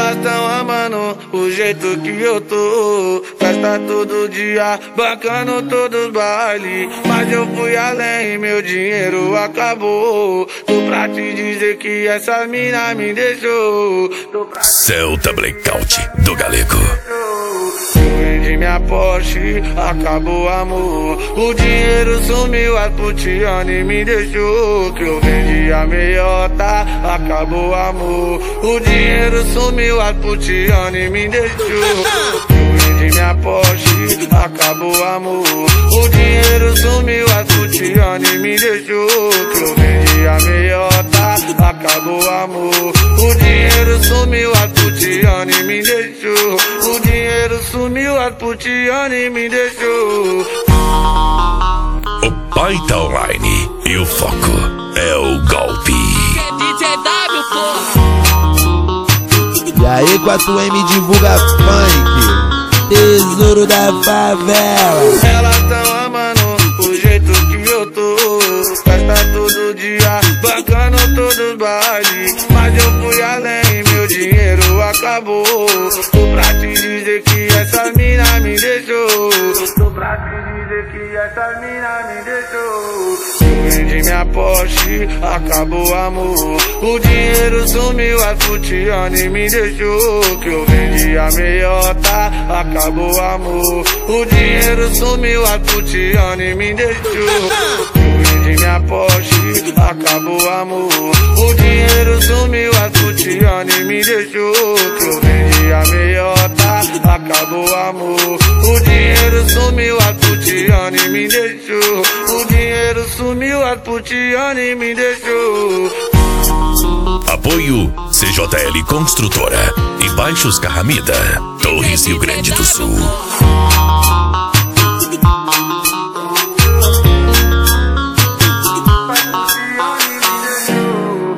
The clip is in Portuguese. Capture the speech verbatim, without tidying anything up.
Elas tão amando o jeito que eu tô. Festa todo dia, bancando todos os bailes. Mas eu fui além, meu dinheiro acabou. Tô pra te dizer que essa mina me deixou. Celta Blackout do Galego. Eu vendi minha Porsche, acabou o amor. O dinheiro sumiu, a putiane me deixou. Que eu vendi a meiota, acabou o amor. O dinheiro sumiu, a putiane me deixou. Eu vendi minha Porsche, acabou o amor. O dinheiro sumiu, a putiane me deixou. Que eu vendi a meiota, acabou o amor. O dinheiro sumiu, a putiane me deixou. O dinheiro sumiu, a putiane me deixou. O pai tá online e o foco é o golpe. E aí, quatro M divulga funk, tesouro da favela. Elas tão amando o jeito que eu tô. Festa todo dia, bancando todos os bailes. Mas eu fui além, meu dinheiro acabou. Tô pra te dizer que essa mina me deixou. Tô pra te dizer que essa mina me deixou. Eu vendi minha Porsche, acabou o amor. O dinheiro sumiu, a putiane me deixou. Que eu vendi a meiota, acabou o amor. O dinheiro sumiu, a putiane me deixou. Eu vendi minha Porsche, acabou o amor. O dinheiro sumiu, a putiane me deixou. Que eu vendi a meiota, acabou o amor. O dinheiro sumiu, a putiane me deixou. O dinheiro sumiu, a putiane me deixou. Apoio C J L Construtora e Baixos Carramida, Torres, Rio Grande do Sul.